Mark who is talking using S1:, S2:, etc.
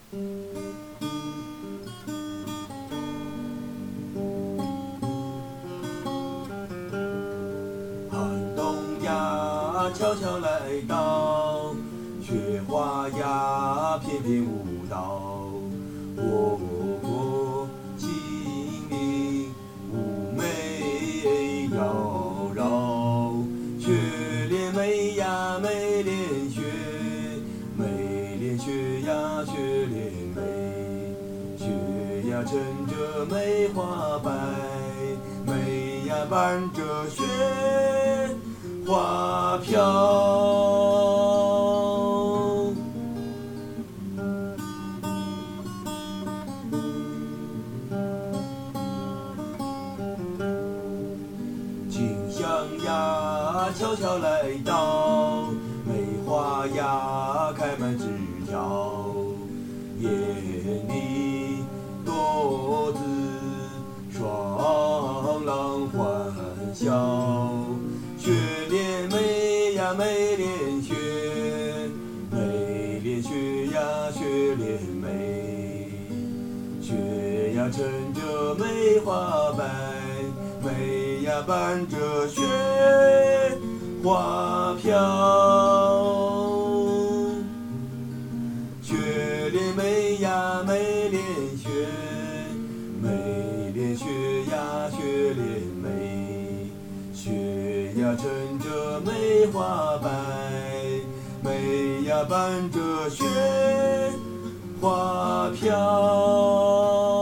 S1: 寒冬呀，悄悄来到，雪花呀，翩翩舞蹈。我心里妩媚妖娆，雪莲美呀，美莲雪，美莲雪呀，雪莲美，雪呀乘着梅花摆，梅呀伴着雪花飘。清香呀，悄悄来到，梅花呀，开满枝条。眼里多姿，双浪欢笑。雪莲美呀，美莲雪，美莲雪呀，雪莲美，雪呀乘着梅花摆，梅呀伴着雪花飘。雪莲美呀，美莲雪，美莲雪呀，雪莲美，雪呀乘着梅花摆，梅呀伴着雪花飘。